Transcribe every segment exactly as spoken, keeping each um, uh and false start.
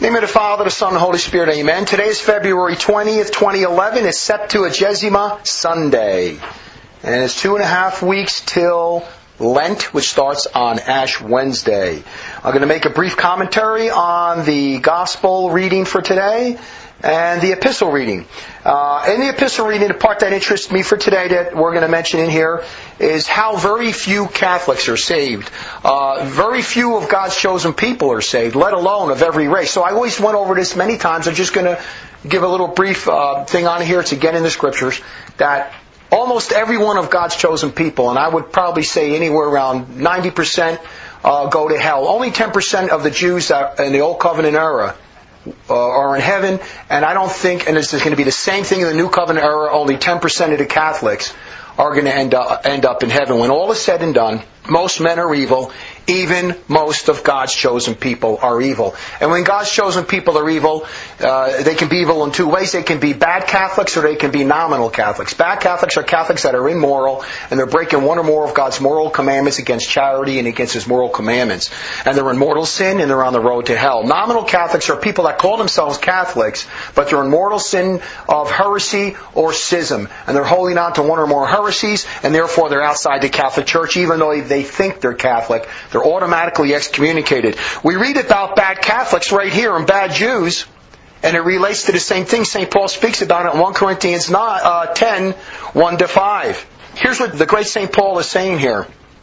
In the name of the Father, the Son, and the Holy Spirit, amen. Today is February twentieth, twenty eleven. It's Septuagesima Sunday. And it's two and a half weeks till Lent, which starts on Ash Wednesday. I'm going to make a brief commentary on the Gospel reading for today and the Epistle reading. Uh, in the Epistle reading, the part that interests me for today that we're going to mention in here is how very few Catholics are saved. Uh, very few of God's chosen people are saved, let alone of every race. So I always went over this many times. I'm just going to give a little brief uh, thing on here to get in the Scriptures that almost every one of God's chosen people, and I would probably say anywhere around ninety percent uh, go to hell. Only ten percent of the Jews that in the Old Covenant era uh, are in heaven, and I don't think, and this is going to be the same thing in the New Covenant era, only ten percent of the Catholics are going to end up, end up in heaven. When all is said and done, most men are evil. Even most of God's chosen people are evil. And when God's chosen people are evil, uh, they can be evil in two ways. They can be bad Catholics or they can be nominal Catholics. Bad Catholics are Catholics that are immoral and they're breaking one or more of God's moral commandments against charity and against His moral commandments. And they're in mortal sin and they're on the road to hell. Nominal Catholics are people that call themselves Catholics, but they're in mortal sin of heresy or schism. And they're holding on to one or more heresies, and therefore they're outside the Catholic Church, even though they think they're Catholic. They're automatically excommunicated. We read about bad Catholics right here and bad Jews, and it relates to the same thing. Saint Paul speaks about it in First Corinthians ten, one to five. Here's what the great Saint Paul is saying here.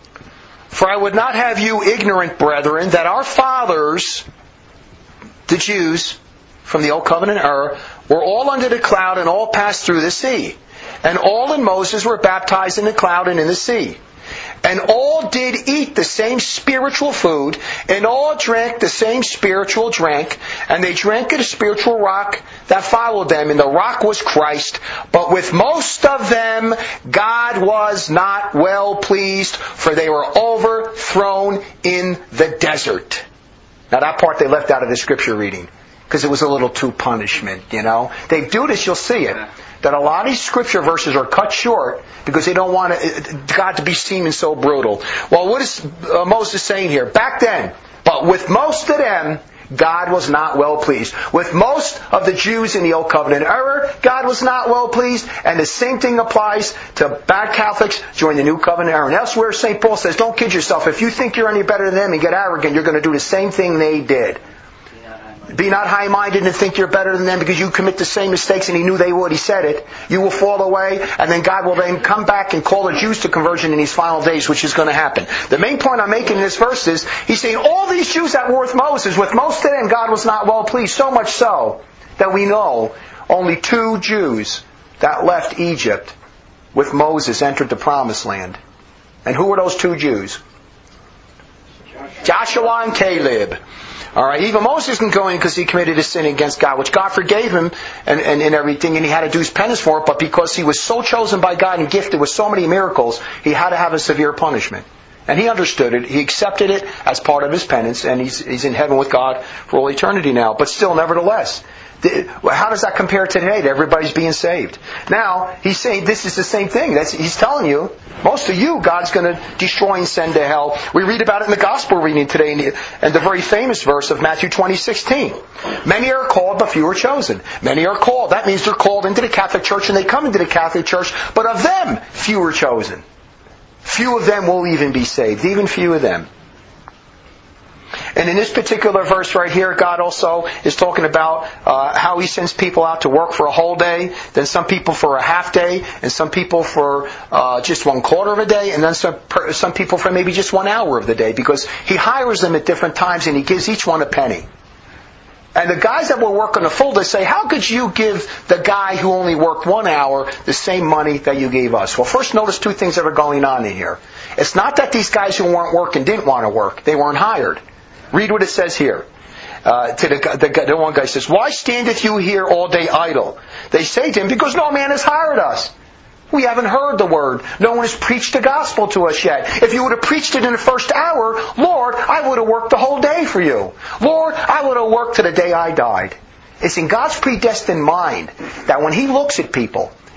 For I would not have you ignorant, brethren, that our fathers, the Jews, from the Old Covenant era, were all under the cloud and all passed through the sea. And all in Moses were baptized in the cloud and in the sea. And all did eat the same spiritual food, and all drank the same spiritual drink, and they drank of the spiritual rock that followed them, and the rock was Christ. But with most of them, God was not well pleased, for they were overthrown in the desert. Now that part they left out of the scripture reading, because it was a little too punishment, you know. They do this, you'll see it. That a lot of these scripture verses are cut short because they don't want God to be seeming so brutal. Well, what is uh, Moses saying here? Back then, but with most of them, God was not well pleased. With most of the Jews in the Old Covenant era, God was not well pleased. And the same thing applies to bad Catholics during the New Covenant era. And elsewhere, Saint Paul says, don't kid yourself. If you think you're any better than them and get arrogant, you're going to do the same thing they did. Be not high-minded and think you're better than them because you commit the same mistakes, and he knew they would. He said it. You will fall away, and then God will then come back and call the Jews to conversion in these final days, which is going to happen. The main point I'm making in this verse is, he's saying all these Jews that were with Moses, with most of them, God was not well pleased. So much so that we know only two Jews that left Egypt with Moses entered the Promised Land. And who were those two Jews? Joshua and Caleb. All right, even Moses didn't go in because he committed a sin against God, which God forgave him and, and, and everything, and he had to do his penance for it, but because he was so chosen by God and gifted with so many miracles, he had to have a severe punishment. And he understood it, he accepted it as part of his penance, and he's, he's in heaven with God for all eternity now. But still, nevertheless, the, how does that compare to today, that everybody's being saved? Now, he's saying this is the same thing. That's, he's telling you, most of you, God's going to destroy and send to hell. We read about it in the Gospel reading today, in the, in the very famous verse of Matthew twenty sixteen. Many are called, but few are chosen. Many are called. That means they're called into the Catholic Church, and they come into the Catholic Church, but of them, few are chosen. Few of them will even be saved, even few of them. And in this particular verse right here, God also is talking about uh, how He sends people out to work for a whole day, then some people for a half day, and some people for uh, just one quarter of a day, and then some some people for maybe just one hour of the day, because He hires them at different times and He gives each one a penny. And the guys that were working a full day say, how could you give the guy who only worked one hour the same money that you gave us? Well, first notice two things that are going on in here. It's not that these guys who weren't working didn't want to work. They weren't hired. Read what it says here. Uh, to the, the, the one guy says, why standeth you here all day idle? They say to him, because no man has hired us. We haven't heard the word. No one has preached the gospel to us yet. If you would have preached it in the first hour, Lord, I would have worked the whole day for you. Lord, I would have worked to the day I died. It's in God's predestined mind that when He looks at people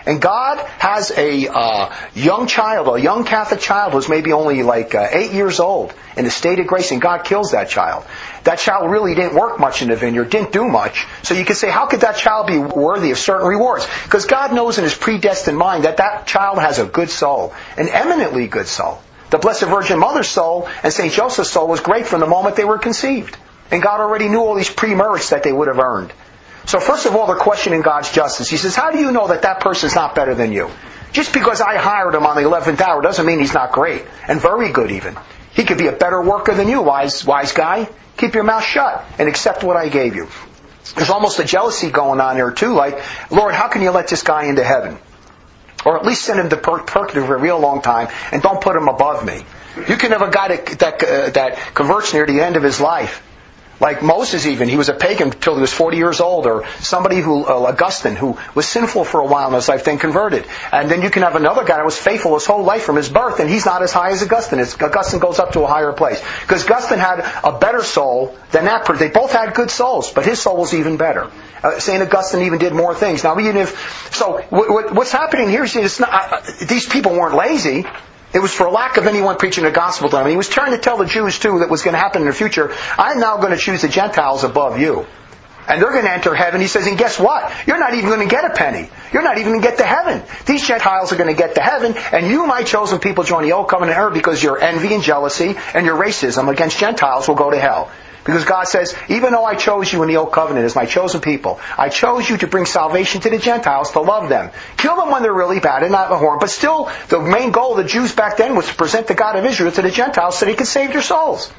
And God has a uh, young child, a young Catholic child who's maybe only like uh, eight years old in a state of grace, and God kills that child. That child really didn't work much in the vineyard, didn't do much. So you could say, how could that child be worthy of certain rewards? Because God knows in His predestined mind that that child has a good soul, an eminently good soul. The Blessed Virgin Mother's soul and Saint Joseph's soul was great from the moment they were conceived. And God already knew all these pre-merits that they would have earned. So first of all, they're questioning God's justice. He says, how do you know that that person's not better than you? Just because I hired him on the eleventh hour doesn't mean he's not great. And very good even. He could be a better worker than you, wise, wise guy. Keep your mouth shut and accept what I gave you. There's almost a jealousy going on there too. Like, Lord, how can you let this guy into heaven? Or at least send him to pur- purgatory for a real long time and don't put him above me. You can have a guy that, that, uh, that converts near the end of his life. Like Moses even, he was a pagan until he was forty years old, or somebody who, uh, Augustine, who was sinful for a while in his life, then converted. And then you can have another guy that was faithful his whole life from his birth, and he's not as high as Augustine. It's, Augustine goes up to a higher place. Because Augustine had a better soul than that person. They both had good souls, but his soul was even better. Uh, Saint Augustine even did more things. Now, even if, so what, what, what's happening here is it's not, uh, these people weren't lazy. It was for lack of anyone preaching the gospel to them. He was trying to tell the Jews, too, that was going to happen in the future, I'm now going to choose the Gentiles above you. And they're going to enter heaven. He says, and guess what? You're not even going to get a penny. You're not even going to get to heaven. These Gentiles are going to get to heaven, and you, my chosen people, join the old covenant era because your envy and jealousy and your racism against Gentiles will go to hell. Because God says, even though I chose you in the Old Covenant as my chosen people, I chose you to bring salvation to the Gentiles, to love them. Kill them when they're really bad and not abhorrent. But still, the main goal of the Jews back then was to present the God of Israel to the Gentiles so they could save their souls.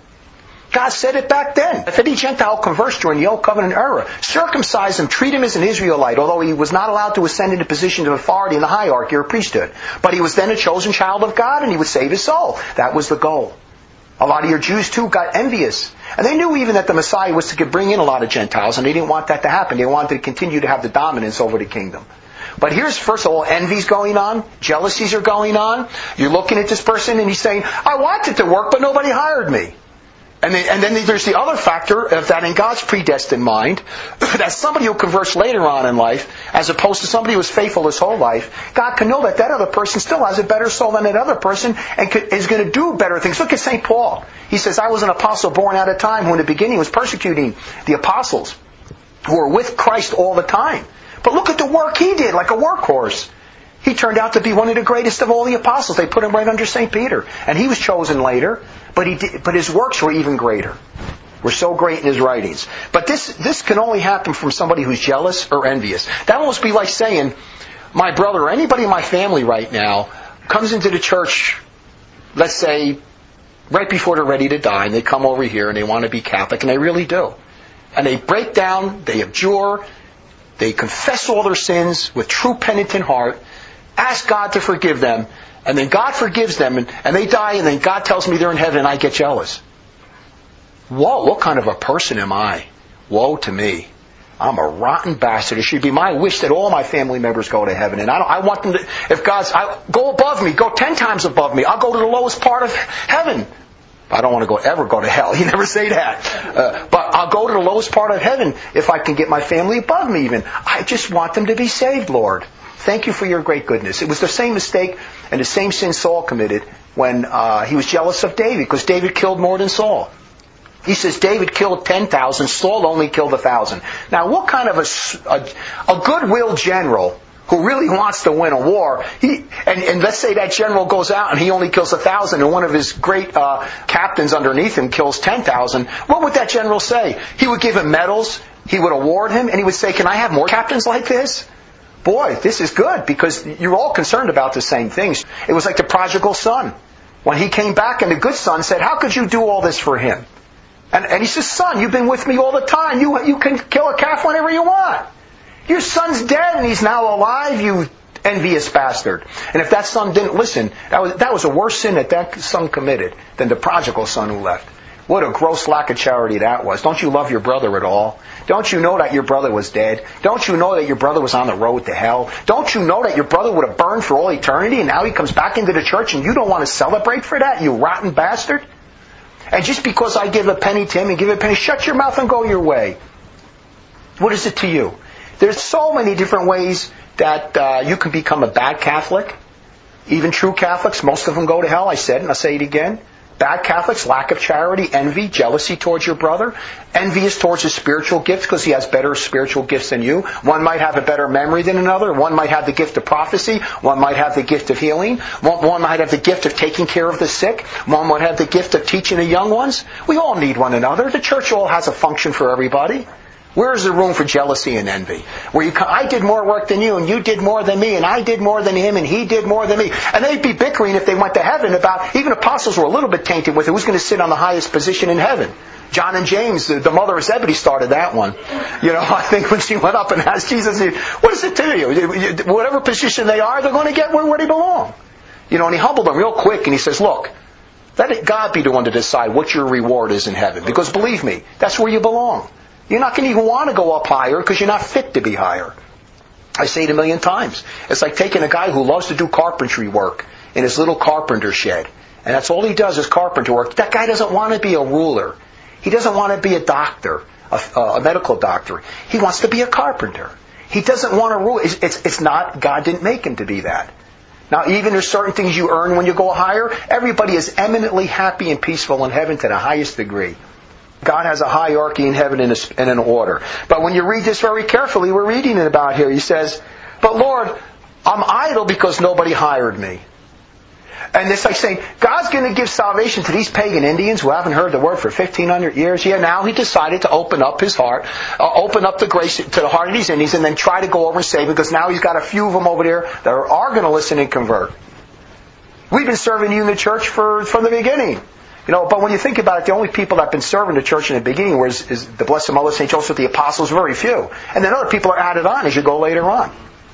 God said it back then. If any Gentile converts during the Old Covenant era, circumcise him, treat him as an Israelite, although he was not allowed to ascend into position of authority in the hierarchy or priesthood. But he was then a chosen child of God and he would save his soul. That was the goal. A lot of your Jews, too, got envious. And they knew even that the Messiah was to bring in a lot of Gentiles, and they didn't want that to happen. They wanted to continue to have the dominance over the kingdom. But here's, first of all, envy's going on. Jealousies are going on. You're looking at this person, and he's saying, I wanted to work, but nobody hired me. And then, and then there's the other factor of that in God's predestined mind, that somebody who converts later on in life, as opposed to somebody who was faithful his whole life, God can know that that other person still has a better soul than that other person and could, is going to do better things. Look at Saint Paul. He says, I was an apostle born out of time who in the beginning was persecuting the apostles who were with Christ all the time. But look at the work he did, like a workhorse. He turned out to be one of the greatest of all the apostles. They put him right under Saint Peter. And he was chosen later, but he did, but his works were even greater. Were so great in his writings. But this this can only happen from somebody who's jealous or envious. That almost be like saying, my brother or anybody in my family right now comes into the church, let's say, right before they're ready to die, and they come over here and they want to be Catholic, and they really do. And they break down, they abjure, they confess all their sins with true penitent heart, ask God to forgive them, and then God forgives them, and, and they die, and then God tells me they're in heaven, and I get jealous. Whoa, what kind of a person am I? Woe to me. I'm a rotten bastard. It should be my wish that all my family members go to heaven. And I, don't, I want them to, if God's, I, go above me, go ten times above me. I'll go to the lowest part of heaven. I don't want to go ever go to hell. You never say that. Uh, but I'll go to the lowest part of heaven if I can get my family above me even. I just want them to be saved, Lord. Thank you for your great goodness. It was the same mistake and the same sin Saul committed when uh, he was jealous of David, because David killed more than Saul. He says David killed ten thousand, Saul only killed one thousand. Now, what kind of a, a, a goodwill general who really wants to win a war, he, and, and let's say that general goes out and he only kills one thousand, and one of his great uh, captains underneath him kills ten thousand, what would that general say? He would give him medals, he would award him, and he would say, can I have more captains like this? Boy, this is good, because you're all concerned about the same things. It was like the prodigal son. When he came back, and the good son said, how could you do all this for him? And, and he says, son, you've been with me all the time. You, you can kill a calf whenever you want. Your son's dead and he's now alive, you envious bastard. And if that son didn't listen, that was, that was a worse sin that that son committed than the prodigal son who left. What a gross lack of charity that was. Don't you love your brother at all? Don't you know that your brother was dead? Don't you know that your brother was on the road to hell? Don't you know that your brother would have burned for all eternity, and now he comes back into the church and you don't want to celebrate for that, you rotten bastard? And just because I give a penny to him and give a penny, shut your mouth and go your way. What is it to you? There's so many different ways that uh, you can become a bad Catholic. Even true Catholics, most of them go to hell. I said, and I'll say it again. Bad Catholics, lack of charity, envy, jealousy towards your brother. Envy is towards his spiritual gifts because he has better spiritual gifts than you. One might have a better memory than another. One might have the gift of prophecy. One might have the gift of healing. One, one might have the gift of taking care of the sick. One might have the gift of teaching the young ones. We all need one another. The church all has a function for everybody. Where is the room for jealousy and envy? Where you, I did more work than you, and you did more than me, and I did more than him, and he did more than me. And they'd be bickering if they went to heaven about, even apostles were a little bit tainted with who's going to sit on the highest position in heaven. John and James, the, the mother of Zebedee, started that one. You know, I think when she went up and asked Jesus, what does it to you? Whatever position they are, they're going to get where, where they belong. You know, and he humbled them real quick, and he says, look, let it, God be the one to decide what your reward is in heaven. Because believe me, that's where you belong. You're not going to even want to go up higher because you're not fit to be higher. I say it a million times. It's like taking a guy who loves to do carpentry work in his little carpenter shed. And that's all he does is carpenter work. That guy doesn't want to be a ruler. He doesn't want to be a doctor, a, a medical doctor. He wants to be a carpenter. He doesn't want to rule. It's, it's, it's not, God didn't make him to be that. Now, even there's certain things you earn when you go higher. Everybody is eminently happy and peaceful in heaven to the highest degree. God has a hierarchy in heaven and an order. But when you read this very carefully, we're reading it about here. He says, but Lord, I'm idle because nobody hired me. And it's like saying, God's going to give salvation to these pagan Indians who haven't heard the word for fifteen hundred years. Yeah, now he decided to open up his heart, uh, open up the grace to the heart of these Indians, and then try to go over and save them, because now he's got a few of them over there that are, are going to listen and convert. We've been serving you in the church for, from the beginning. You know, but when you think about it, the only people that have been serving the church in the beginning was is the Blessed Mother, Saint Joseph, the apostles, very few. And then other people are added on as you go later on.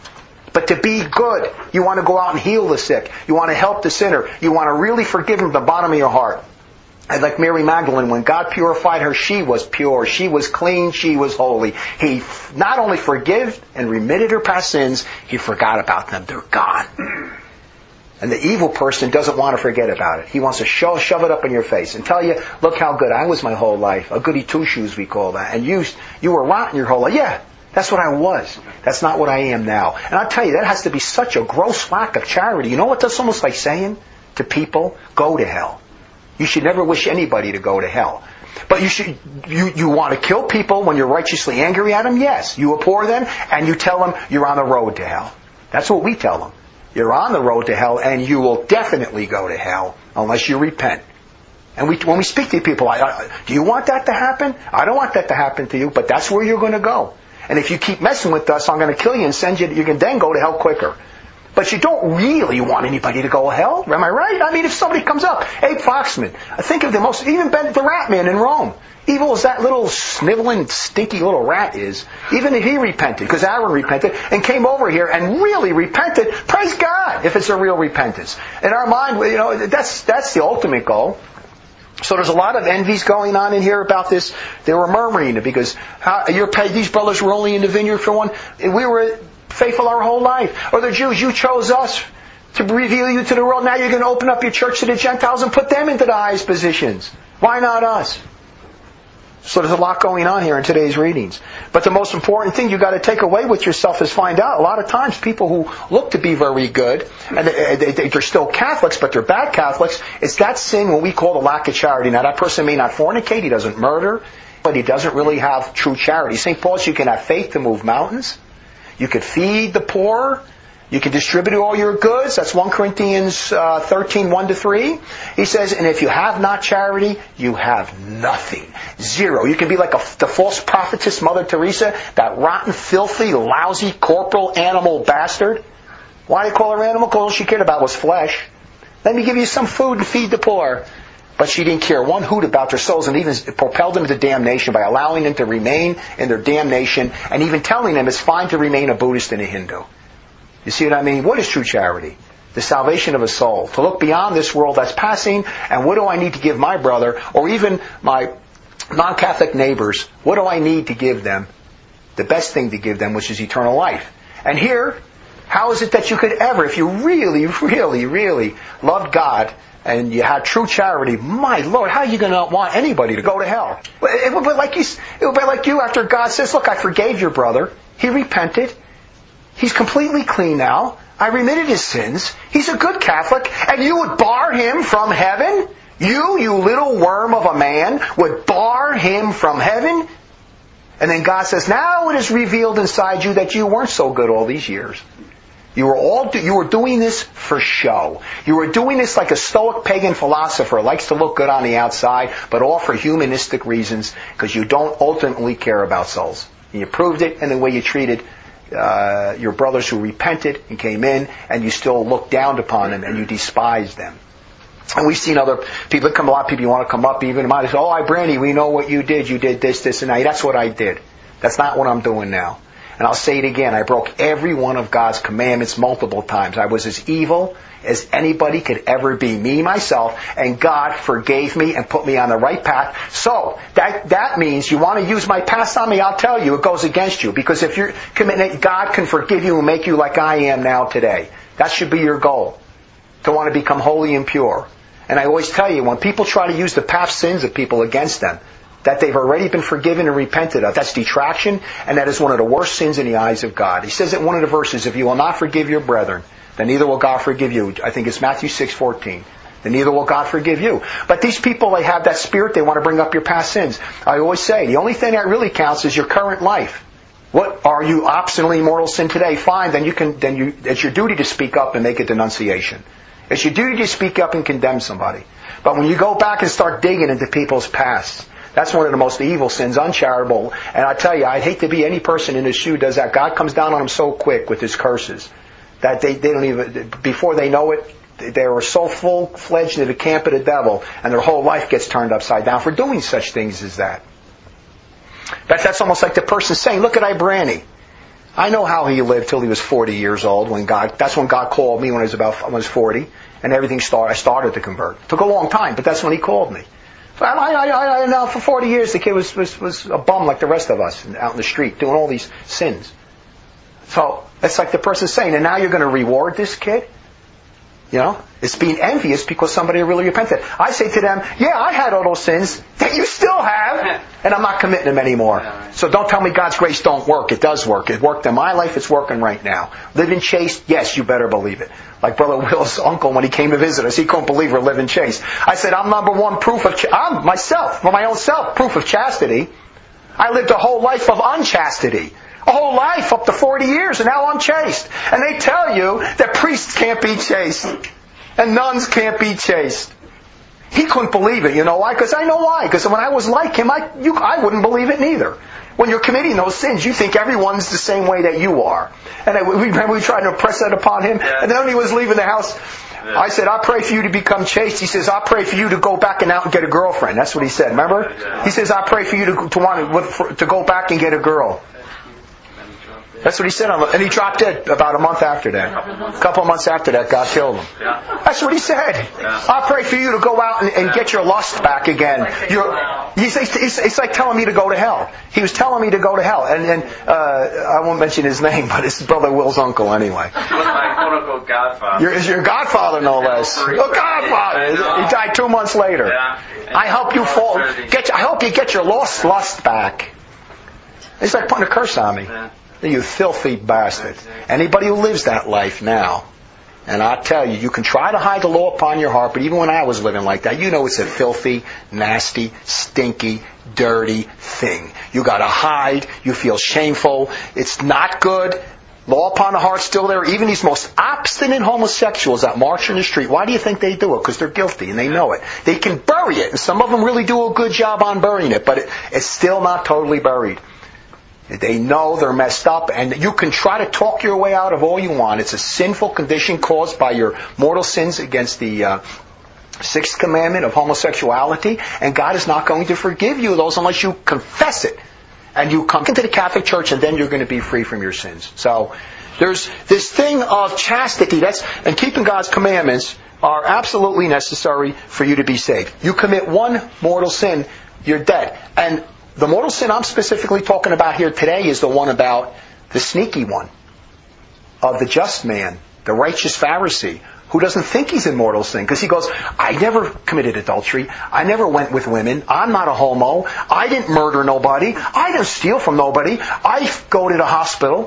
But to be good, you want to go out and heal the sick. You want to help the sinner. You want to really forgive him from the bottom of your heart. And like Mary Magdalene, when God purified her, she was pure. She was clean. She was holy. He not only forgave and remitted her past sins, he forgot about them. They're gone. And the evil person doesn't want to forget about it. He wants to shove, shove it up in your face and tell you, look how good I was my whole life. A goody two-shoes, we call that. And you, you were rotten your whole life. Yeah, that's what I was. That's not what I am now. And I'll tell you, that has to be such a gross lack of charity. You know what that's almost like saying to people? Go to hell. You should never wish anybody to go to hell. But you should, you, you want to kill people when you're righteously angry at them? Yes. You abhor them and you tell them you're on the road to hell. That's what we tell them. You're on the road to hell, and you will definitely go to hell unless you repent. And we, when we speak to people, I, I, do you want that to happen? I don't want that to happen to you, but that's where you're going to go. And if you keep messing with us, I'm going to kill you and send you. You can then go to hell quicker. But you don't really want anybody to go to hell. Am I right? I mean, if somebody comes up, Abe Foxman, I think of the most, even Ben, the rat man in Rome. Evil as that little sniveling, stinky little rat is, even if he repented, because Aaron repented, and came over here and really repented, praise God, if it's a real repentance. In our mind, you know, that's that's the ultimate goal. So there's a lot of envies going on in here about this. They were murmuring because how, you're paid, these brothers were only in the vineyard for one. We were faithful our whole life. Or the Jews, you chose us to reveal you to the world. Now you're going to open up your church to the Gentiles and put them into the highest positions. Why not us? So there's a lot going on here in today's readings. But the most important thing you got to take away with yourself is find out, a lot of times people who look to be very good, and they're still Catholics, but they're bad Catholics, it's that sin when we call the lack of charity. Now that person may not fornicate, he doesn't murder, but he doesn't really have true charity. Saint Paul says you can have faith to move mountains, you could feed the poor, you can distribute all your goods. That's First Corinthians uh, thirteen, one to three. He says, and if you have not charity, you have nothing. Zero. You can be like a, the false prophetess Mother Teresa, that rotten, filthy, lousy, corporal, animal bastard. Why do you call her animal? Because all she cared about was flesh. Let me give you some food and feed the poor. But she didn't care one hoot about their souls, and even propelled them to damnation by allowing them to remain in their damnation, and even telling them it's fine to remain a Buddhist and a Hindu. You see what I mean? What is true charity? The salvation of a soul. To look beyond this world that's passing, and what do I need to give my brother, or even my non-Catholic neighbors, what do I need to give them? The best thing to give them, which is eternal life. And here, how is it that you could ever, if you really, really, really loved God, and you had true charity, my Lord, how are you going to want anybody to go to hell? It would be like you, it would be like you after God says, look, I forgave your brother. He repented. He's completely clean now. I remitted his sins. He's a good Catholic. And you would bar him from heaven? You, you little worm of a man, would bar him from heaven? And then God says, now it is revealed inside you that you weren't so good all these years. You were all do, you were doing this for show. You were doing this like a Stoic pagan philosopher likes to look good on the outside, but all for humanistic reasons, because you don't ultimately care about souls. And you proved it in the way you treated uh, your brothers who repented and came in, and you still looked down upon them and you despised them. And we've seen other people, come a lot of people, you want to come up, even might say, oh, I, Brandy, we know what you did. You did this, this, and that. That's what I did. That's not what I'm doing now. And I'll say it again, I broke every one of God's commandments multiple times. I was as evil as anybody could ever be, me, myself, and God forgave me and put me on the right path. So, that that means you want to use my past on me, I'll tell you, it goes against you. Because if you're committed, God can forgive you and make you like I am now today. That should be your goal, to want to become holy and pure. And I always tell you, when people try to use the past sins of people against them, that they've already been forgiven and repented of, that's detraction, and that is one of the worst sins in the eyes of God. He says it in one of the verses, if you will not forgive your brethren, then neither will God forgive you. I think it's Matthew six fourteen. Then neither will God forgive you. But these people, they have that spirit, they want to bring up your past sins. I always say, the only thing that really counts is your current life. What are you obstinately mortal sin today? Fine, then you can, then you, it's your duty to speak up and make a denunciation. It's your duty to speak up and condemn somebody. But when you go back and start digging into people's past, that's one of the most evil sins, uncharitable. And I tell you, I'd hate to be any person in his shoe who does that. God comes down on them so quick with his curses that they, they don't even, before they know it, they are so full-fledged into the camp of the devil, and their whole life gets turned upside down for doing such things as that. But that's almost like the person saying, look at Ibrani. I know how he lived till he was forty years old. When God, that's when God called me when I was about when I was forty, and everything started. I started to convert. It took a long time, but that's when he called me. So I, I, I, I know for forty years the kid was, was was a bum like the rest of us out in the street doing all these sins. So it's like the person saying, and now you're going to reward this kid? You know, it's being envious because somebody really repented. I say to them, yeah, I had all those sins that you still have, and I'm not committing them anymore. So don't tell me God's grace don't work. It does work. It worked in my life. It's working right now. Living chaste, yes, you better believe it. Like Brother Will's uncle when he came to visit us, he couldn't believe we're living chaste. I said, I'm number one proof of, ch- I'm myself, for my own self, proof of chastity. I lived a whole life of unchastity. A whole life, up to forty years, and now I'm chaste. And they tell you that priests can't be chaste. And nuns can't be chaste. He couldn't believe it. You know why? Because I know why. Because when I was like him, I, you, I wouldn't believe it neither. When you're committing those sins, you think everyone's the same way that you are. And I, we remember we tried to impress that upon him. And then when he was leaving the house, I said, I pray for you to become chaste. He says, I pray for you to go back and out and get a girlfriend. That's what he said. Remember? He says, I pray for you to, to want to go back and get a girl. That's what he said. And he dropped dead about a month after that. A couple of months after that, God killed him. That's what he said. I pray for you to go out and, and get your lust back again. You're, he's, it's, it's like telling me to go to hell. He was telling me to go to hell. And, and uh, I won't mention his name, but it's Brother Will's uncle anyway. He was my quote-unquote godfather. Your, your godfather, no less. Oh, godfather! He died two months later. I hope you fall. Get. I hope you get your lost lust back. It's like putting a curse on me. You filthy bastard. Anybody who lives that life now, and I tell you, you can try to hide the law upon your heart, but even when I was living like that, you know it's a filthy, nasty, stinky, dirty thing. You gotta hide, you feel shameful, it's not good. Law upon the heart's still there. Even these most obstinate homosexuals that march in the street, why do you think they do it? Because they're guilty and they know it. They can bury it, and some of them really do a good job on burying it, but it, it's still not totally buried. They know they're messed up, and you can try to talk your way out of all you want. It's a sinful condition caused by your mortal sins against the uh, sixth commandment of homosexuality, and God is not going to forgive you those unless you confess it. And you come into the Catholic Church, and then you're going to be free from your sins. So there's this thing of chastity, that's and keeping God's commandments are absolutely necessary for you to be saved. You commit one mortal sin, you're dead. And the mortal sin I'm specifically talking about here today is the one about the sneaky one, of the just man, the righteous Pharisee, who doesn't think he's in mortal sin. Because he goes, I never committed adultery. I never went with women. I'm not a homo. I didn't murder nobody. I didn't steal from nobody. I go to the hospital.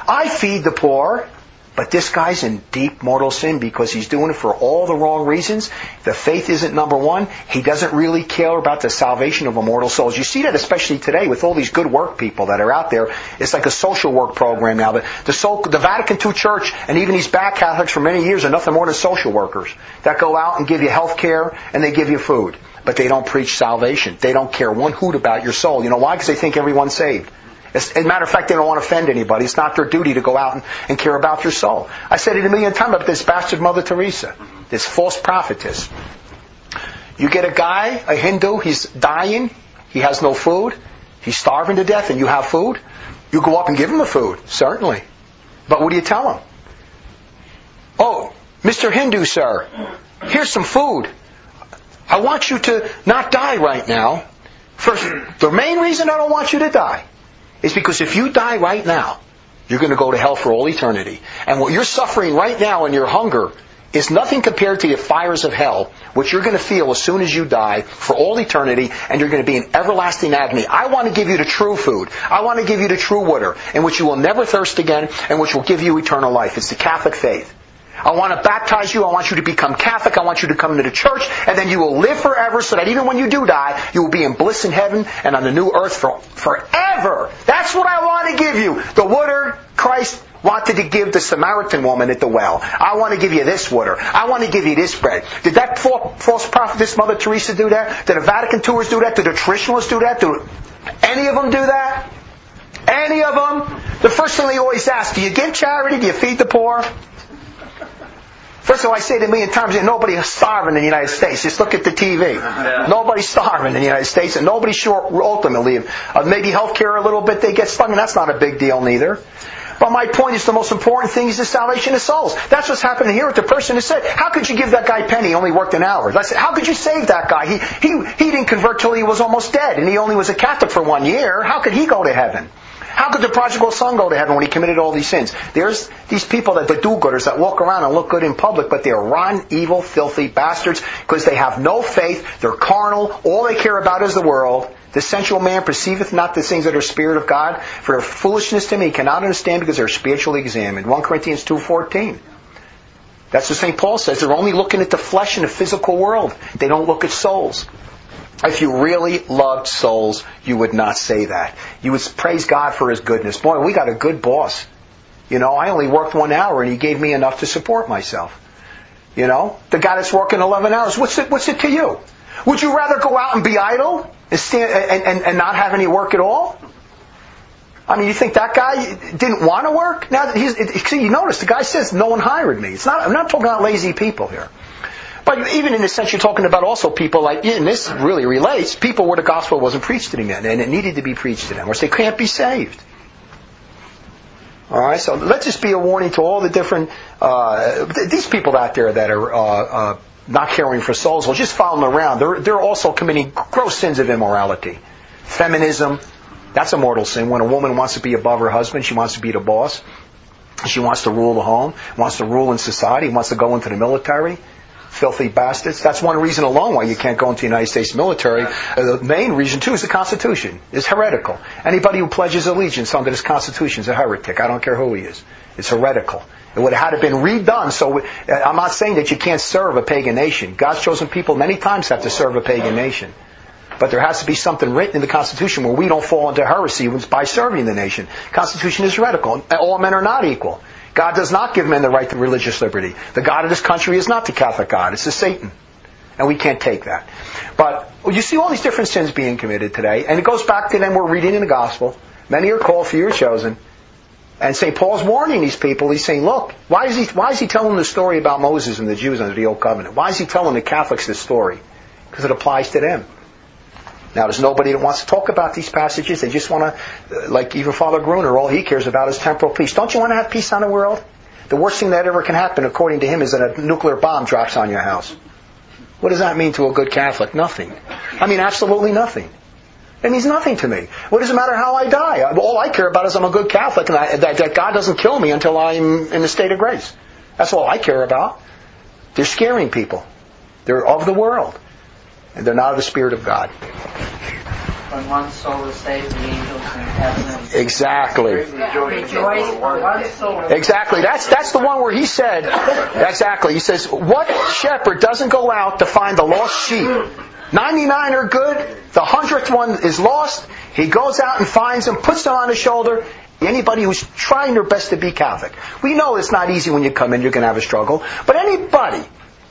I feed the poor. But this guy's in deep mortal sin because he's doing it for all the wrong reasons. The faith isn't number one. He doesn't really care about the salvation of immortal souls. You see that especially today with all these good work people that are out there. It's like a social work program now. The, the, so, the Vatican two Church and even these bad Catholics for many years are nothing more than social workers that go out and give you health care and they give you food. But they don't preach salvation. They don't care one hoot about your soul. You know why? Because they think everyone's saved. As a matter of fact, they don't want to offend anybody. It's not their duty to go out and, and care about your soul. I said it a million times about this bastard Mother Teresa, this false prophetess. You get a guy, a Hindu, he's dying, he has no food, he's starving to death, and you have food. You go up and give him the food, certainly. But what do you tell him? Oh, Mister Hindu, sir, here's some food. I want you to not die right now. First, the main reason I don't want you to die is because if you die right now, you're going to go to hell for all eternity. And what you're suffering right now in your hunger is nothing compared to the fires of hell, which you're going to feel as soon as you die for all eternity, and you're going to be in everlasting agony. I want to give you the true food. I want to give you the true water, in which you will never thirst again, and which will give you eternal life. It's the Catholic faith. I want to baptize you. I want you to become Catholic. I want you to come to the church. And then you will live forever so that even when you do die, you will be in bliss in heaven and on the new earth for forever. That's what I want to give you. The water Christ wanted to give the Samaritan woman at the well. I want to give you this water. I want to give you this bread. Did that false prophetess Mother Teresa do that? Did the Vatican tours do that? Did the traditionalists do that? Do any of them do that? Any of them? The first thing they always ask, do you give charity? Do you feed the poor? First of all, I say it a million times, nobody is starving in the United States. Just look at the T V. Yeah. Nobody's starving in the United States, and nobody's short ultimately. Uh, maybe health care a little bit, they get stung, and that's not a big deal neither. But my point is the most important thing is the salvation of souls. That's what's happening here with the person who said, how could you give that guy a penny? He only worked an hour. I said, how could you save that guy? He, he, he didn't convert till he was almost dead, and he only was a Catholic for one year. How could he go to heaven? How could the prodigal son go to heaven when he committed all these sins? There's these people, that the do-gooders, that walk around and look good in public, but they're rotten, evil, filthy bastards because they have no faith. They're carnal. All they care about is the world. The sensual man perceiveth not the things that are Spirit of God. For their foolishness to me cannot understand because they're spiritually examined. First Corinthians two fourteen. That's what Saint Paul says. They're only looking at the flesh and the physical world. They don't look at souls. If you really loved souls, you would not say that. You would praise God for His goodness. Boy, we got a good boss. You know, I only worked one hour and he gave me enough to support myself. You know, the guy that's working eleven hours, what's it, what's it to you? Would you rather go out and be idle and, stand, and, and, and not have any work at all? I mean, you think that guy didn't want to work? Now, he's, see, you notice the guy says, no one hired me. It's not, I'm not talking about lazy people here. But even in a sense, you're talking about also people like, and this really relates, people where the gospel wasn't preached to them yet, and it needed to be preached to them, or they can't be saved. All right, so let's just be a warning to all the different, uh, th- these people out there that are uh, uh, not caring for souls. Well, just follow them around. They're, they're also committing gross sins of immorality. Feminism, that's a mortal sin. When a woman wants to be above her husband, she wants to be the boss. She wants to rule the home, wants to rule in society, wants to go into the military. Filthy bastards. That's one reason alone why you can't go into the United States military. Uh, the main reason, too, is the Constitution. It's heretical. Anybody who pledges allegiance under this Constitution is a heretic. I don't care who he is. It's heretical. It would have had to been redone. So uh, I'm not saying that you can't serve a pagan nation. God's chosen people many times have to serve a pagan nation. But there has to be something written in the Constitution where we don't fall into heresy by serving the nation. The Constitution is heretical. All men are not equal. God does not give men the right to religious liberty. The God of this country is not the Catholic God. It's the Satan. And we can't take that. But you see all these different sins being committed today. And it goes back to them we're reading in the Gospel. Many are called, few are chosen. And Saint Paul's warning these people. He's saying, look, why is he, why is he telling the story about Moses and the Jews under the Old Covenant? Why is he telling the Catholics this story? Because it applies to them. Now, there's nobody that wants to talk about these passages. They just want to, like even Father Gruner, all he cares about is temporal peace. Don't you want to have peace on the world? The worst thing that ever can happen, according to him, is that a nuclear bomb drops on your house. What does that mean to a good Catholic? Nothing. I mean, absolutely nothing. It means nothing to me. What does it matter how I die? All I care about is I'm a good Catholic and I, that, that God doesn't kill me until I'm in the state of grace. That's all I care about. They're scaring people. They're of the world. And they're not of the Spirit of God. when one soul is saved, the angels in heaven. Exactly. Rejoice for one soul. Exactly. That's that's the one where he said, exactly. He says, what shepherd doesn't go out to find the lost sheep? ninety-nine are good. The hundredth one is lost. He goes out and finds them, puts them on his shoulder. Anybody who's trying their best to be Catholic. We know it's not easy when you come in. You're going to have a struggle. But anybody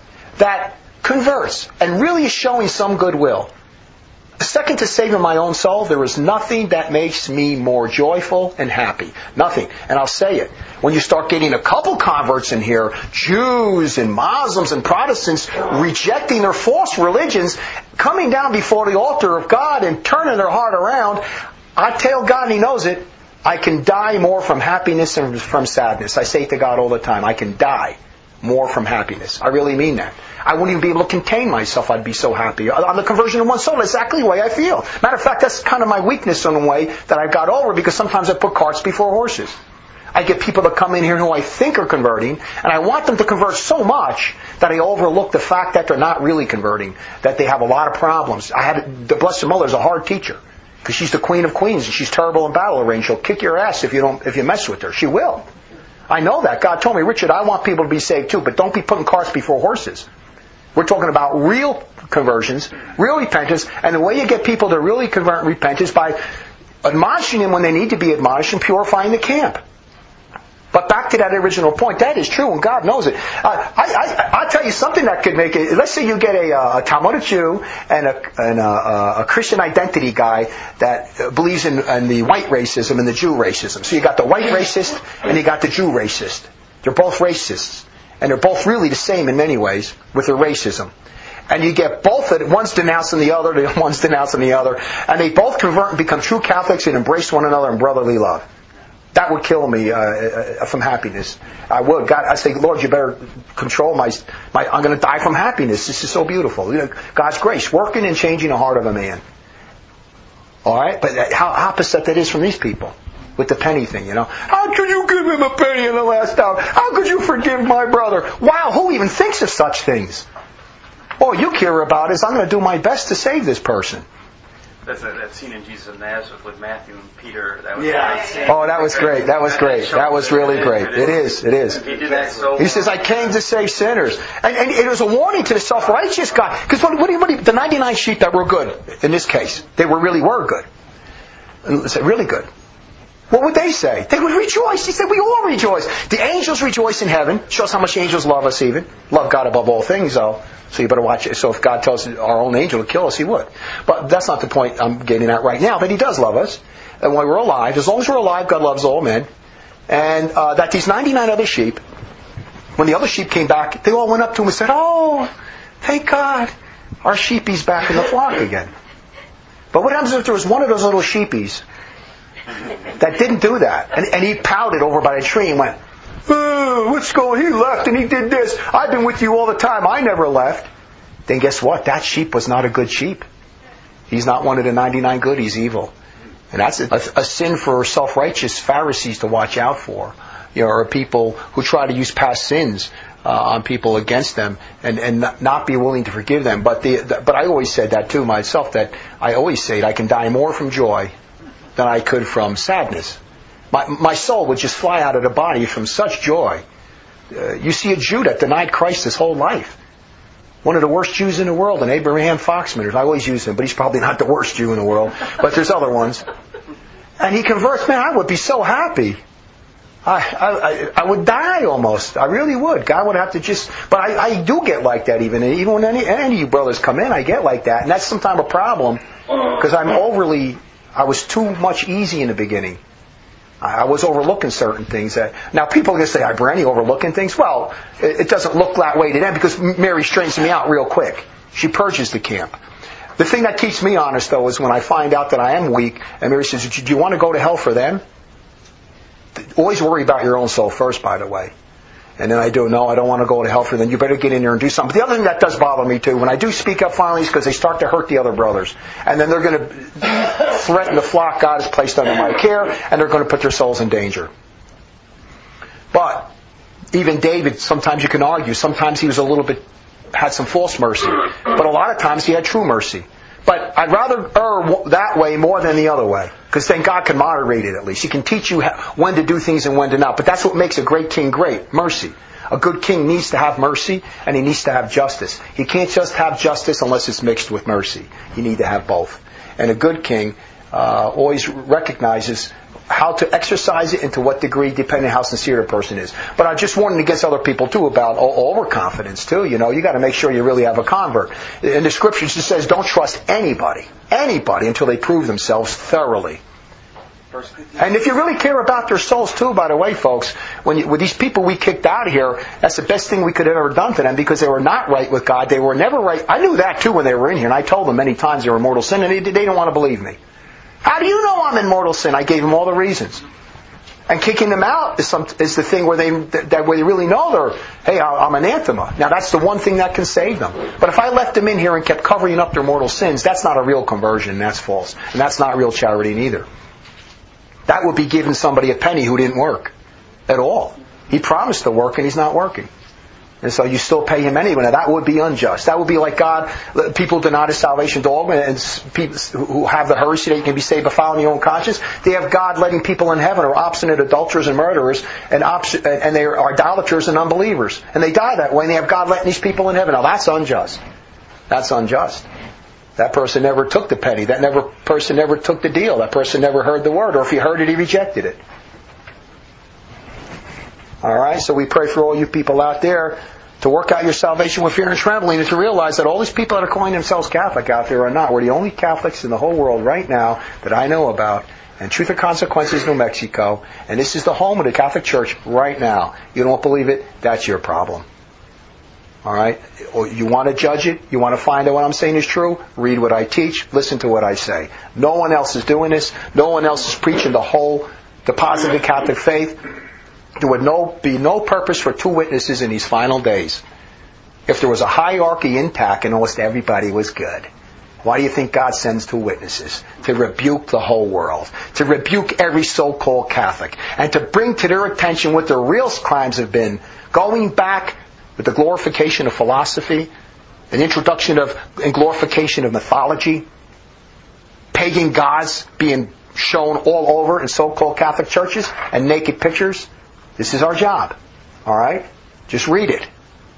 that converts and really is showing some goodwill. Second to saving my own soul, there is nothing that makes me more joyful and happy. Nothing. And I'll say it. When you start getting a couple converts in here, Jews and Muslims and Protestants rejecting their false religions, coming down before the altar of God and turning their heart around, I tell God, and He knows it, I can die more from happiness than from sadness. I say it to God all the time. I can die more from happiness. I really mean that. I wouldn't even be able to contain myself. I'd be so happy. On the conversion of one soul, that's exactly the way I feel. Matter of fact, that's kind of my weakness in a way that I've got over because sometimes I put carts before horses. I get people that come in here who I think are converting, and I want them to convert so much that I overlook the fact that they're not really converting, that they have a lot of problems. I had the Blessed Mother's a hard teacher because she's the Queen of Queens and she's terrible in battle arranged. She'll kick your ass if you don't if you mess with her. She will. I know that. God told me, Richard, I want people to be saved too, but don't be putting carts before horses. We're talking about real conversions, real repentance, and the way you get people to really convert and repent is by admonishing them when they need to be admonished and purifying the camp. But back to that original point, that is true, and God knows it. Uh, I, I, I'll tell you something that could make it. Let's say you get a, a Talmudic Jew and a, and a, a Christian identity guy that believes in, in the white racism and the Jew racism. So you got the white racist and you got the Jew racist. They're both racists. And they're both really the same in many ways with their racism. And you get both of it, one's denouncing the other, the one's denouncing the other, and they both convert and become true Catholics and embrace one another in brotherly love. That would kill me uh, from happiness. I would. God, I say, Lord, you better control my. my I'm going to die from happiness. This is so beautiful. You know, God's grace working and changing the heart of a man. All right, but how opposite that is from these people with the penny thing. You know, how could you give him a penny in the last hour? How could you forgive my brother? Wow, who even thinks of such things? All you care about is I'm going to do my best to save this person. That's a, that scene in Jesus of Nazareth with Matthew and Peter. That was yeah. Oh, that was great. That was great. That was really great. It is. It is. He did that so. He says, "I came to save sinners," and, and it was a warning to the self-righteous guy. Because what, what, what, the ninety-nine sheep that were good in this case, they were really were good, really good. What would they say? They would rejoice. He said, "We all rejoice. The angels rejoice in heaven." Shows how much the angels love us. Even love God above all things, though. So you better watch it. So if God tells our own angel to kill us, He would. But that's not the point I'm getting at right now. That He does love us. And when we're alive, as long as we're alive, God loves all men. And uh, that these ninety-nine other sheep, when the other sheep came back, they all went up to Him and said, "Oh, thank God, our sheepie's back in the flock again." But what happens if there was one of those little sheepies that didn't do that? And, and he pouted over by the tree and went, "Oh, what's going on? He left and he did this. I've been with you all the time. I never left." Then guess what? That sheep was not a good sheep. He's not one of the ninety-nine good. He's evil. And that's a, a sin for self-righteous Pharisees to watch out for. You know, or people who try to use past sins uh, on people against them and, and not, not be willing to forgive them. But the, the but I always said that too myself, that I always say I can die more from joy than I could from sadness. My, my soul would just fly out of the body from such joy. Uh, you see a Jew that denied Christ his whole life. One of the worst Jews in the world, an Abraham Foxman. I always use him, but he's probably not the worst Jew in the world. But there's other ones. And he converts. Man, I would be so happy. I, I, I would die almost. I really would. God would have to just... But I, I do get like that even. Even when any, any of you brothers come in, I get like that. And that's sometimes a problem because I'm overly... I was too much easy in the beginning. I was overlooking certain things. That now people are going to say, "I'm Brandy overlooking things." Well, it, it doesn't look that way to them because Mary straightens me out real quick. She purges the camp. The thing that keeps me honest, though, is when I find out that I am weak, and Mary says, "Do you want to go to hell for them?" Always worry about your own soul first, by the way. And then I do, no, I don't want to go to hell for them. You better get in there and do something. But the other thing that does bother me too, when I do speak up finally, is because they start to hurt the other brothers. And then they're going to threaten the flock God has placed under my care, and they're going to put their souls in danger. But even David, sometimes you can argue, sometimes he was a little bit, had some false mercy. But a lot of times he had true mercy. But I'd rather err that way more than the other way. Because then God can moderate it at least. He can teach you when to do things and when to not. But that's what makes a great king great. Mercy. A good king needs to have mercy and he needs to have justice. He can't just have justice unless it's mixed with mercy. You need to have both. And a good king uh, always recognizes how to exercise it and to what degree, depending on how sincere the person is. But I just warning against other people too about overconfidence too. You know, you got to make sure you really have a convert. In the scriptures it says, don't trust anybody, anybody until they prove themselves thoroughly. And if you really care about their souls too, by the way, folks, when you, with these people we kicked out of here, that's the best thing we could have ever done to them because they were not right with God. They were never right. I knew that too when they were in here, and I told them many times they were in mortal sin, and they, they didn't want to believe me. How do you know I'm in mortal sin? I gave them all the reasons. And kicking them out is, some, is the thing where they that where they really know they're, hey, I'm anathema. Now that's the one thing that can save them. But if I left them in here and kept covering up their mortal sins, that's not a real conversion. That's false, and that's not real charity neither. That would be giving somebody a penny who didn't work at all. He promised to work and he's not working. And so you still pay him anyway. Now that would be unjust. That would be like God, people deny the salvation dogma and people who have the heresy that you can be saved by following your own conscience. They have God letting people in heaven are obstinate adulterers and murderers and, obs- and they are idolaters and unbelievers. And they die that way and they have God letting these people in heaven. Now that's unjust. That's unjust. That person never took the penny. That never person never took the deal. That person never heard the word. Or if he heard it, he rejected it. Alright, so we pray for all you people out there to work out your salvation with fear and trembling and to realize that all these people that are calling themselves Catholic out there are not. We're the only Catholics in the whole world right now that I know about. And Truth or Consequences, New Mexico. And this is the home of the Catholic Church right now. You don't believe it? That's your problem. Alright? You want to judge it? You want to find out what I'm saying is true? Read what I teach. Listen to what I say. No one else is doing this. No one else is preaching the whole, the positive Catholic faith. There would no, be no purpose for two witnesses in these final days. If there was a hierarchy intact and almost everybody was good. Why do you think God sends two witnesses? To rebuke the whole world. To rebuke every so-called Catholic. And to bring to their attention what their real crimes have been. Going back with the glorification of philosophy, an introduction of and glorification of mythology, pagan gods being shown all over in so-called Catholic churches, and naked pictures. This is our job. Alright? Just read it.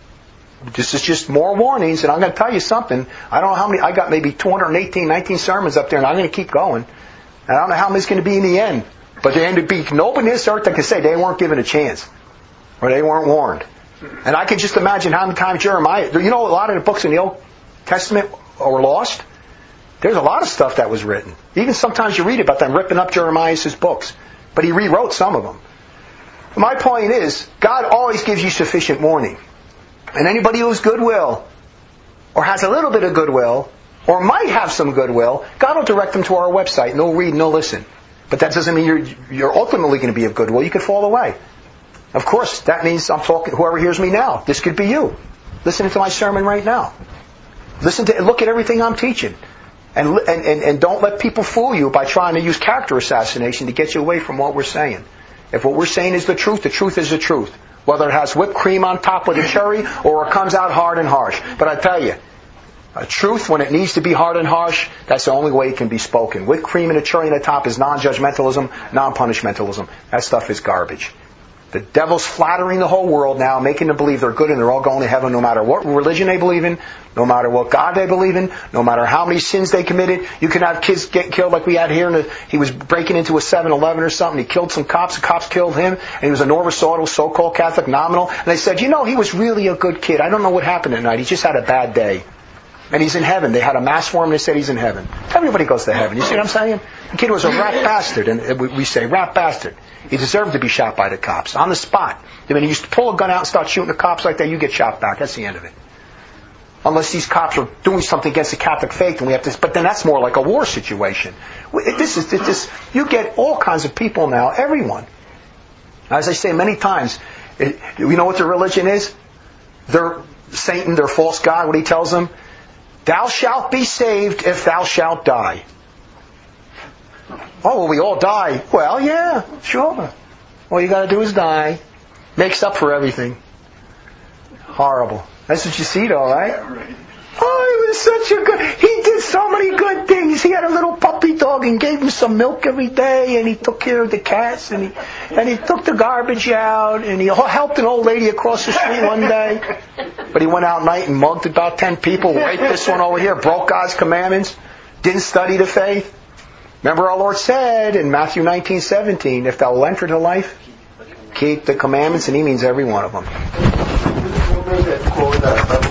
This is just more warnings, and I'm going to tell you something. I don't know how many, I got maybe two hundred eighteen, nineteen sermons up there, and I'm going to keep going. And I don't know how many it's going to be in the end. But there ain't to be nobody in this earth that can say they weren't given a chance. Or they weren't warned. And I can just imagine how many times Jeremiah, you know, a lot of the books in the Old Testament were lost. There's a lot of stuff that was written. Even sometimes you read about them ripping up Jeremiah's books. But he rewrote some of them. My point is, God always gives you sufficient warning. And anybody who's goodwill, or has a little bit of goodwill, or might have some goodwill, God will direct them to our website, and they'll read and they'll listen. But that doesn't mean you're, you're ultimately going to be of goodwill. You could fall away. Of course, that means I'm talking, whoever hears me now, this could be you. Listening to my sermon right now. Listen to, look at everything I'm teaching. And, and, and, and don't let people fool you by trying to use character assassination to get you away from what we're saying. If what we're saying is the truth, the truth is the truth. Whether it has whipped cream on top with a cherry or it comes out hard and harsh. But I tell you, a truth, when it needs to be hard and harsh, that's the only way it can be spoken. Whipped cream and a cherry on the top is non-judgmentalism, non-punishmentalism. That stuff is garbage. The devil's flattering the whole world now, making them believe they're good and they're all going to heaven no matter what religion they believe in, no matter what God they believe in, no matter how many sins they committed. You can have kids get killed like we had here. And he was breaking into a seven eleven or something. He killed some cops. The cops killed him. And he was a Norva Sawtell, so-called Catholic nominal. And they said, you know, he was really a good kid. I don't know what happened at night. He just had a bad day. And he's in heaven. They had a mass for him and they said he's in heaven. Everybody goes to heaven. You see what I'm saying? The kid was a rat bastard. And we say, rat bastard. He deserved to be shot by the cops. On the spot. I mean, he used to pull a gun out and start shooting the cops like that, you get shot back. That's the end of it. Unless these cops are doing something against the Catholic faith and we have to, but then that's more like a war situation. This is, this, you get all kinds of people now, everyone. As I say many times, you know what their religion is? Their Satan, their false god, what he tells them? Thou shalt be saved if thou shalt die. Oh, well, we all die. Well, yeah, sure. All you got to do is die. Makes up for everything. Horrible. That's what you see, though, right? Oh, was such a good, he did so many good things. He had a little puppy dog and gave him some milk every day, and he took care of the cats, and he, and he took the garbage out, and he helped an old lady across the street one day. But he went out at night and mugged about ten people, raped this one over here, broke God's commandments, didn't study the faith. Remember our Lord said in Matthew nineteen seventeen, if thou will enter to life, keep the commandments, and he means every one of them. That quote,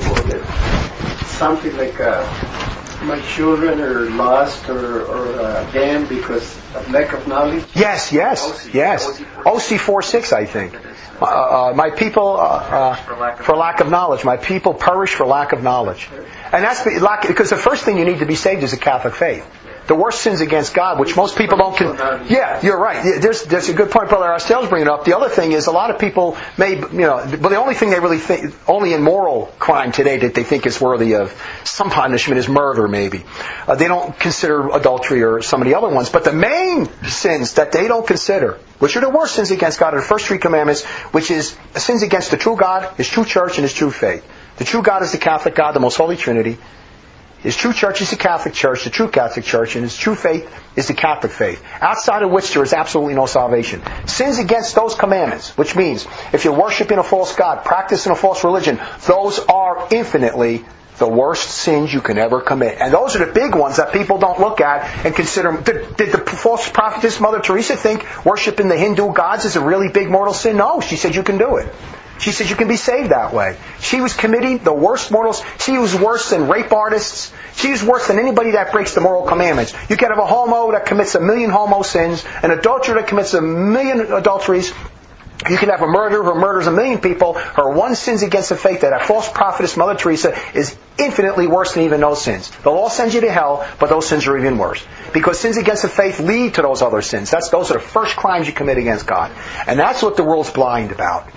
uh, something like uh, my children are lost or, or uh, damned because of lack of knowledge. Yes, yes, yes. O C four six, I think. Uh, uh, my people, uh, uh, for lack of knowledge. My people perish for lack of knowledge. And that's because the first thing you need to be saved is a Catholic faith. The worst sins against God, which most people don't. Con- yeah, you're right. There's, there's a good point, Brother Arstell's bringing up. The other thing is, a lot of people may, you know, but the only thing they really think, only in moral crime today that they think is worthy of some punishment is murder, maybe. Uh, they don't consider adultery or some of the other ones. But the main sins that they don't consider, which are the worst sins against God, are the first three commandments, which is sins against the true God, His true church, and His true faith. The true God is the Catholic God, the most holy Trinity. His true church is the Catholic Church, the true Catholic Church, and His true faith is the Catholic faith, outside of which there is absolutely no salvation. Sins against those commandments, which means if you're worshiping a false god, practicing a false religion, those are infinitely the worst sins you can ever commit. And those are the big ones that people don't look at and consider. Did, did the false prophetess Mother Teresa think worshiping the Hindu gods is a really big mortal sin? No, she said you can do it. She said you can be saved that way. She was committing the worst mortals. She was worse than rape artists. She was worse than anybody that breaks the moral commandments. You can have a homo that commits a million homo sins, an adulterer that commits a million adulteries. You can have a murderer who murders a million people. Her one sins against the faith, that a false prophetess, Mother Teresa, is infinitely worse than even those sins. They'll all send you to hell, but those sins are even worse. Because sins against the faith lead to those other sins. That's, those are the first crimes you commit against God. And that's what the world's blind about.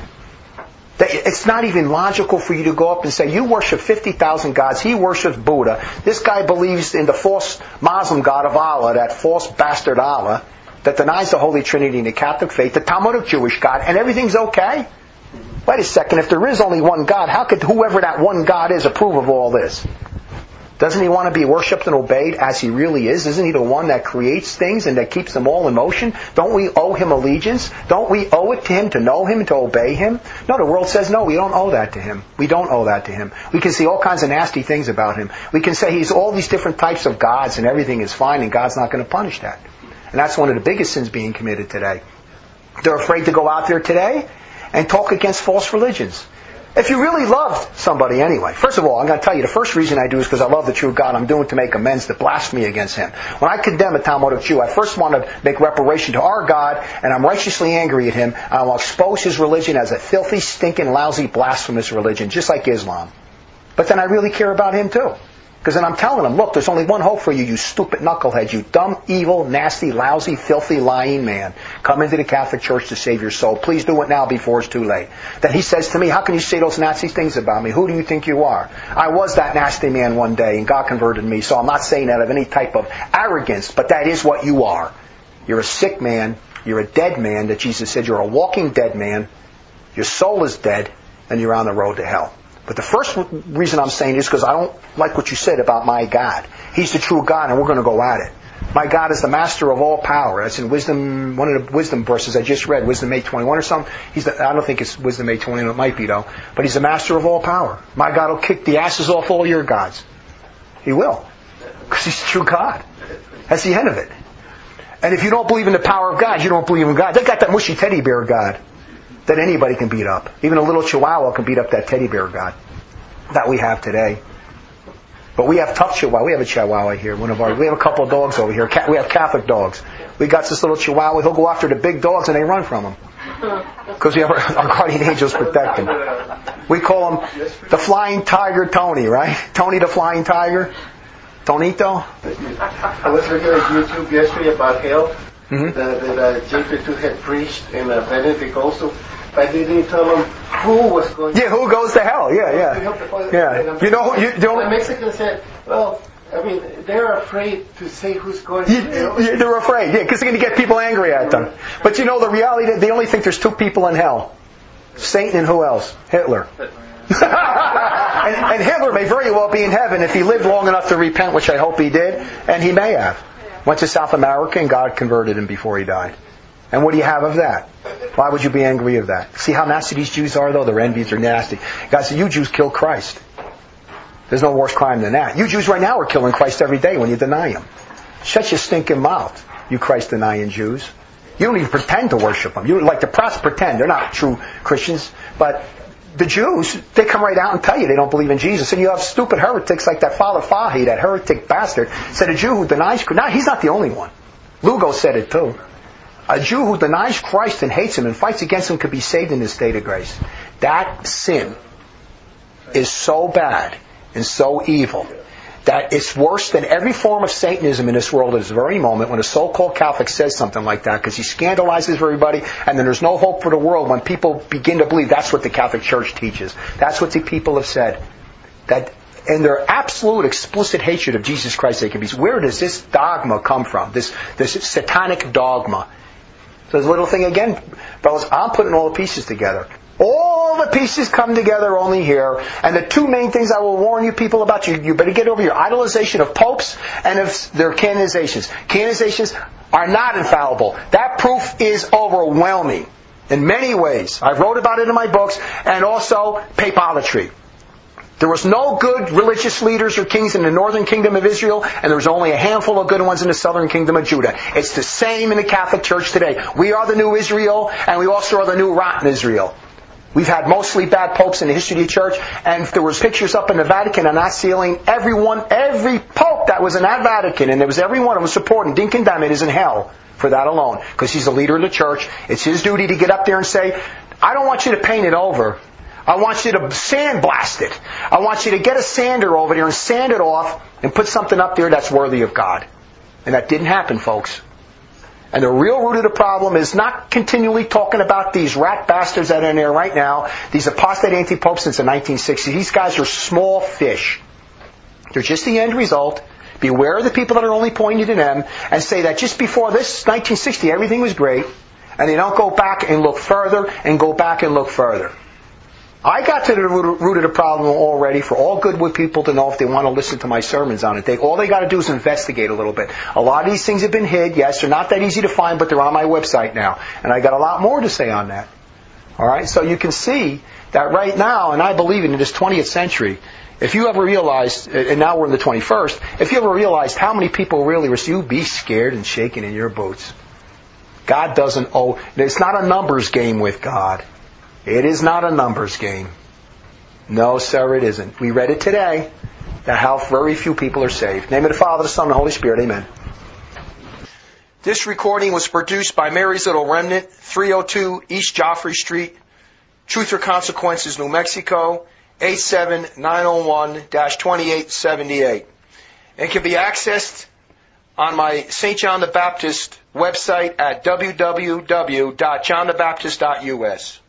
It's not even logical for you to go up and say, you worship fifty thousand gods, he worships Buddha, this guy believes in the false Muslim god of Allah, that false bastard Allah, that denies the Holy Trinity and the Catholic faith, the Talmudic Jewish God, and everything's okay? Wait a second, if there is only one God, how could whoever that one God is approve of all this? Doesn't he want to be worshipped and obeyed as he really is? Isn't he the one that creates things and that keeps them all in motion? Don't we owe him allegiance? Don't we owe it to him to know him and to obey him? No, the world says no, we don't owe that to him. We don't owe that to him. We can see all kinds of nasty things about him. We can say he's all these different types of gods and everything is fine and God's not going to punish that. And that's one of the biggest sins being committed today. They're afraid to go out there today and talk against false religions. If you really loved somebody anyway, first of all, I'm going to tell you, the first reason I do is because I love the true God. I'm doing to make amends to blasphemy against Him. When I condemn a Talmudic Jew, I first want to make reparation to our God, and I'm righteously angry at him, and I'll expose his religion as a filthy, stinking, lousy, blasphemous religion, just like Islam. But then I really care about him too. Because then I'm telling him, look, there's only one hope for you, you stupid knucklehead, you dumb, evil, nasty, lousy, filthy, lying man. Come into the Catholic Church to save your soul. Please do it now before it's too late. Then he says to me, how can you say those nasty things about me? Who do you think you are? I was that nasty man one day, and God converted me, so I'm not saying that of any type of arrogance, but that is what you are. You're a sick man. You're a dead man, that Jesus said. You're a walking dead man. Your soul is dead, and you're on the road to hell. But the first reason I'm saying is because I don't like what you said about my God. He's the true God, and we're going to go at it. My God is the master of all power. That's in Wisdom, one of the Wisdom verses I just read, Wisdom eight twenty-one or something. He's the, I don't think it's Wisdom eight twenty-one, it might be though. But He's the master of all power. My God will kick the asses off all your gods. He will. Because He's the true God. That's the end of it. And if you don't believe in the power of God, you don't believe in God. They got that mushy teddy bear God that anybody can beat up. Even a little chihuahua can beat up that teddy bear God that we have today. But we have tough chihuahua. We have a chihuahua here. One of our. We have a couple of dogs over here. We have Catholic dogs. We got this little chihuahua. He'll go after the big dogs and they run from him. Because we have our, our guardian angels protect him. We call him the Flying Tiger Tony, right? Tony the Flying Tiger. Tonito. I was looking at YouTube yesterday about hell. Mm-hmm. That, that uh, J P two had preached, and uh, Benedict also. But they didn't tell them who was going. Yeah, who goes to hell? Yeah, yeah, yeah. You know, you don't. The Mexicans said, "Well, I mean, they're afraid to say who's going to hell." Yeah, they're afraid, yeah, because they're going to get people angry at them. But you know, the reality, they only think there's two people in hell: Satan and who else? Hitler. and, and Hitler may very well be in heaven if he lived long enough to repent, which I hope he did, and he may have. Went to South America and God converted him before he died. And what do you have of that? Why would you be angry of that? See how nasty these Jews are, though? They're envious, they're nasty. God said, you Jews killed Christ. There's no worse crime than that. You Jews right now are killing Christ every day when you deny Him. Shut your stinking mouth, you Christ-denying Jews. You don't even pretend to worship Him. You like the prophets pretend. They're not true Christians. But the Jews, they come right out and tell you they don't believe in Jesus. And you have stupid heretics like that Father Fahy, that heretic bastard, said a Jew who denies Christ. Now, he's not the only one. Lugo said it too. A Jew who denies Christ and hates Him and fights against Him could be saved in this state of grace. That sin is so bad and so evil that it's worse than every form of Satanism in this world at this very moment when a so-called Catholic says something like that, because he scandalizes everybody, and then there's no hope for the world when people begin to believe that's what the Catholic Church teaches. That's what the people have said. That in their absolute explicit hatred of Jesus Christ, they can be. Where does this dogma come from? This this satanic dogma. So this little thing again, fellas, I'm putting all the pieces together. All the pieces come together only here. And the two main things I will warn you people about, you, you better get over your idolization of popes and of their canonizations. Canonizations are not infallible. That proof is overwhelming in many ways. I wrote about it in my books. And also papolatry. There was no good religious leaders or kings in the northern kingdom of Israel, and there was only a handful of good ones in the southern kingdom of Judah. It's the same in the Catholic Church today. We are the new Israel, and we also are the new rotten Israel. We've had mostly bad popes in the history of the church, and if there was pictures up in the Vatican on that ceiling, everyone, every pope that was in that Vatican, and there was everyone who was supporting, didn't condemn it, is in hell for that alone. Because he's the leader of the church. It's his duty to get up there and say, I don't want you to paint it over. I want you to sandblast it. I want you to get a sander over there and sand it off and put something up there that's worthy of God. And that didn't happen, folks. And the real root of the problem is not continually talking about these rat bastards that are in there right now, these apostate anti-popes since the nineteen sixties. These guys are small fish. They're just the end result. Beware of the people that are only pointing to them and say that just before this nineteen sixty everything was great, and they don't go back and look further and go back and look further. I got to the root of the problem already for all good people to know if they want to listen to my sermons on it. They, all they got to do is investigate a little bit. A lot of these things have been hid. Yes, they're not that easy to find, but they're on my website now. And I got a lot more to say on that. All right? So you can see that right now, and I believe in this twentieth century, if you ever realized, and now we're in the twenty-first, if you ever realized how many people really were, you'd be scared and shaking in your boots. God doesn't owe, it's not a numbers game with God. It is not a numbers game. No, sir, it isn't. We read it today, that how very few people are saved. In the name of the Father, the Son, and the Holy Spirit. Amen. This recording was produced by Mary's Little Remnant, three oh two East Joffrey Street, Truth or Consequences, New Mexico, eight seven nine oh one dash twenty-eight seventy-eight. It can be accessed on my Saint John the Baptist website at w w w dot john the baptist dot u s.